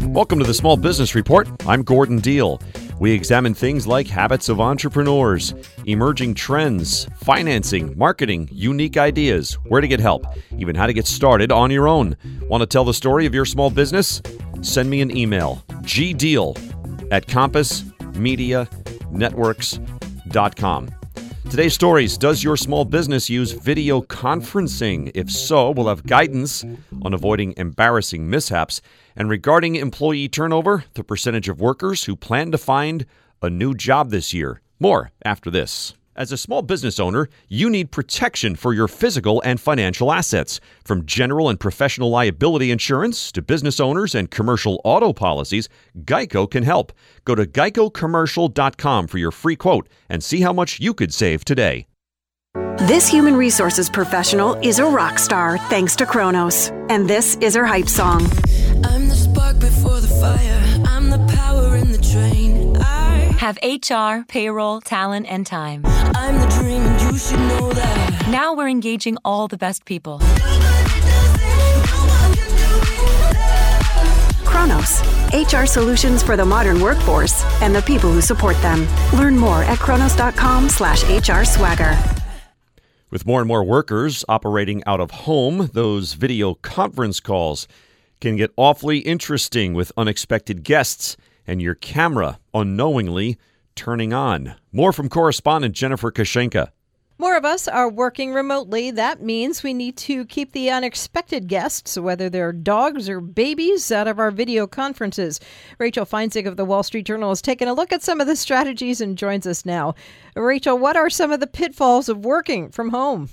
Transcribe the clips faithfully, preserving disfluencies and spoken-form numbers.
Welcome to the Small Business Report. I'm Gordon Deal. We examine things like habits of entrepreneurs, emerging trends, financing, marketing, unique ideas, where to get help, even how to get started on your own. Want to tell the story of your small business? Send me an email, gdeal at compass media networks dot com. Today's stories: does your small business use video conferencing? If so, we'll have guidance on avoiding embarrassing mishaps. And regarding employee turnover, the percentage of workers who plan to find a new job this year. More after this. As a small business owner, you need protection for your physical and financial assets. From general and professional liability insurance to business owners and commercial auto policies, Geico can help. Go to geico commercial dot com for your free quote and see how much you could save today. This human resources professional is a rock star thanks to Kronos. And this is her hype song. I'm the spark before the fire. I'm the power in the train. I have H R, payroll, talent, and time. I'm the dream and you should know that. Now we're engaging all the best people. Kronos, H R solutions for the modern workforce and the people who support them. Learn more at kronos dot com slash H R swagger. With more and more workers operating out of home, those video conference calls can get awfully interesting with unexpected guests and your camera unknowingly turning on. More from correspondent Jennifer Kashenka. More of us are working remotely. That means we need to keep the unexpected guests, whether they're dogs or babies, out of our video conferences. Rachel Feinzig of the Wall Street Journal has taken a look at some of the strategies and joins us now. Rachel, what are some of the pitfalls of working from home?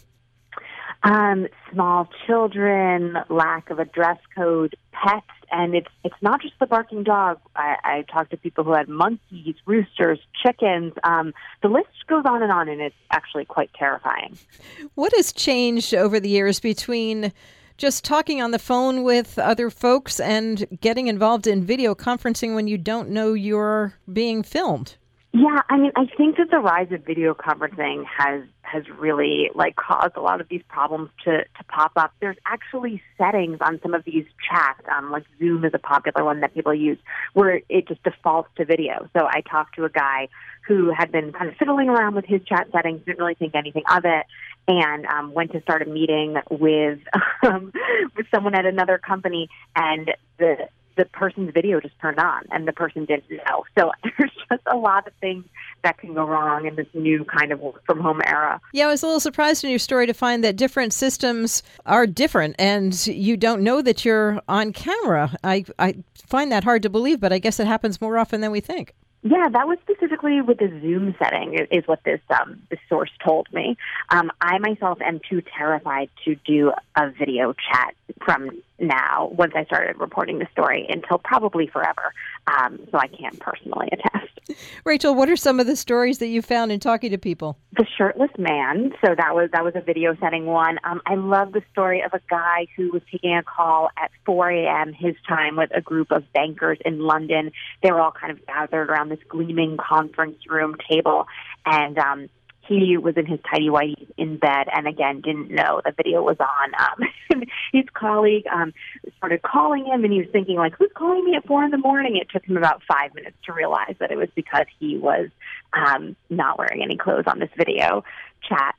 Um, small children, lack of a dress code, pets, and it's it's not just the barking dog. I, I talked to people who had monkeys, roosters, chickens. Um, the list goes on and on, and it's actually quite terrifying. What has changed over the years between just talking on the phone with other folks and getting involved in video conferencing when you don't know you're being filmed? Yeah, I mean, I think that the rise of video conferencing has has really like caused a lot of these problems to, to pop up. There's actually settings on some of these chats, um, like Zoom is a popular one that people use, where it just defaults to video. So I talked to a guy who had been kind of fiddling around with his chat settings, didn't really think anything of it, and um, went to start a meeting with um, with someone at another company, and the the person's video just turned on and the person didn't know. So there's just a lot of things that can go wrong in this new kind of work from home era. Yeah, I was a little surprised in your story to find that different systems are different and you don't know that you're on camera. I, I find that hard to believe, but I guess it happens more often than we think. Yeah, that was specifically with the Zoom setting, is what this um, this source told me. Um, I myself am too terrified to do a video chat from now, once I started reporting the story, until probably forever. Um, so I can't personally attest. Rachel, what are some of the stories that you found in talking to people? The shirtless man. So that was that was a video setting one. Um, I love the story of a guy who was taking a call at four a.m. his time with a group of bankers in London. They were all kind of gathered around this gleaming conference room table, and um, he was in his tighty-whities in bed, and again, didn't know the video was on. Um, his colleague um, started calling him, and he was thinking, like, who's calling me at four in the morning? It took him about five minutes to realize that it was because he was um, not wearing any clothes on this video chat.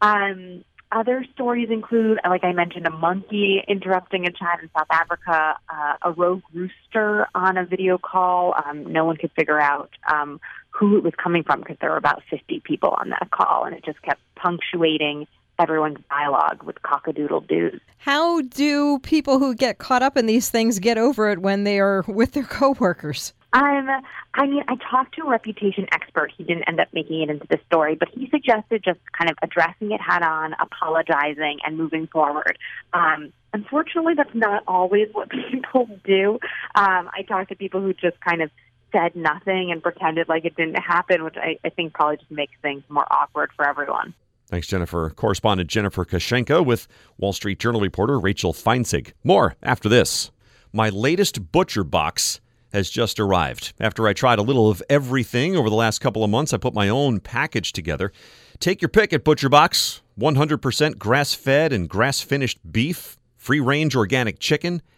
Um, other stories include, like I mentioned, a monkey interrupting a chat in South Africa, uh, a rogue rooster on a video call. Um, no one could figure out um, who it was coming from because there were about fifty people on that call, and it just kept punctuating everyone's dialogue with cock-a-doodle-doos. How do people who get caught up in these things get over it when they are with their coworkers? Um, I mean, I talked to a reputation expert. He didn't end up making it into the story, but he suggested just kind of addressing it head on, apologizing, and moving forward. Um, unfortunately, that's not always what people do. Um, I talked to people who just kind of said nothing and pretended like it didn't happen, which I, I think probably just makes things more awkward for everyone. Thanks, Jennifer. Correspondent Jennifer Kashenka with Wall Street Journal reporter Rachel Feinzig. More after this. My latest Butcher Box has just arrived. After I tried a little of everything over the last couple of months, I put my own package together. Take your pick at Butcher Box. one hundred percent grass-fed and grass-finished beef, free-range organic chicken,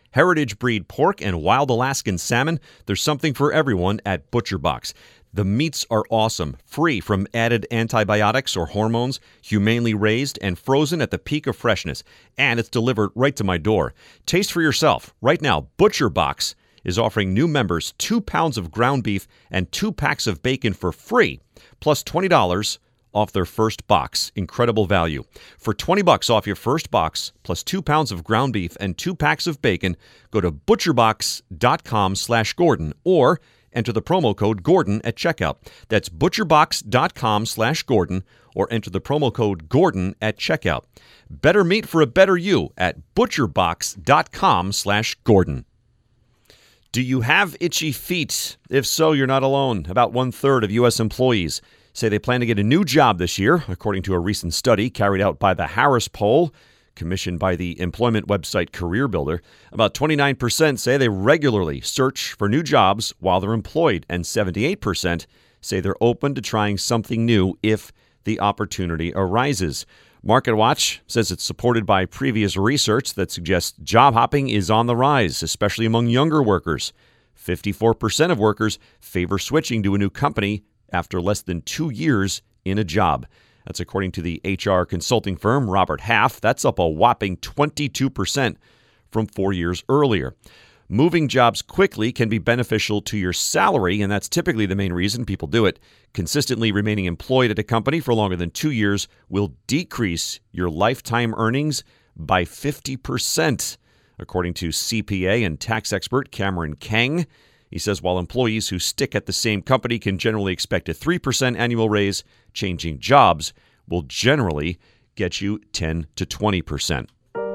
heritage breed pork, and wild Alaskan salmon. There's something for everyone at ButcherBox. The meats are awesome, free from added antibiotics or hormones, humanely raised and frozen at the peak of freshness, and it's delivered right to my door. Taste for yourself. Right now, ButcherBox is offering new members two pounds of ground beef and two packs of bacon for free, plus twenty dollars off their first box. Incredible value. For twenty bucks off your first box, plus two pounds of ground beef and two packs of bacon, go to butcherbox.com slash Gordon or enter the promo code Gordon at checkout. That's butcherbox.com slash Gordon or enter the promo code Gordon at checkout. Better meat for a better you at butcherbox.com slash Gordon. Do you have itchy feet? If so, you're not alone. About one-third of U S employees say they plan to get a new job this year, according to a recent study carried out by the Harris Poll, commissioned by the employment website CareerBuilder. About twenty-nine percent say they regularly search for new jobs while they're employed, and seventy-eight percent say they're open to trying something new if the opportunity arises. MarketWatch says it's supported by previous research that suggests job hopping is on the rise, especially among younger workers. fifty-four percent of workers favor switching to a new company after less than two years in a job. That's according to the H R consulting firm Robert Half. That's up a whopping twenty-two percent from four years earlier. Moving jobs quickly can be beneficial to your salary, and that's typically the main reason people do it. Consistently remaining employed at a company for longer than two years will decrease your lifetime earnings by fifty percent, according to C P A and tax expert Cameron Kang. He says while employees who stick at the same company can generally expect a three percent annual raise, changing jobs will generally get you ten to twenty percent.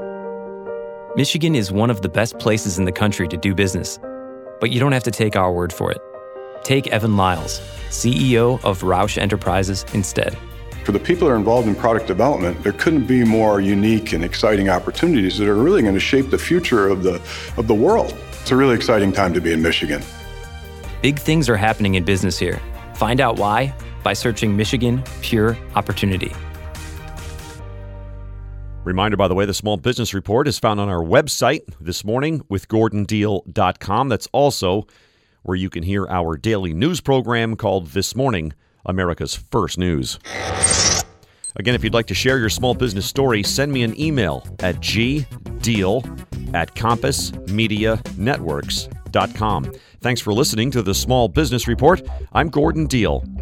Michigan is one of the best places in the country to do business, but you don't have to take our word for it. Take Evan Lyles, C E O of Roush Enterprises, instead. For the people that are involved in product development, there couldn't be more unique and exciting opportunities that are really going to shape the future of the of the world. It's a really exciting time to be in Michigan. Big things are happening in business here. Find out why by searching Michigan Pure Opportunity. Reminder, by the way, the Small Business Report is found on our website this morning with gordon deal dot com. That's also where you can hear our daily news program called This Morning, America's First News. Again, if you'd like to share your small business story, send me an email at gdeal at compass media networks dot com. Thanks for listening to the Small Business Report. I'm Gordon Deal.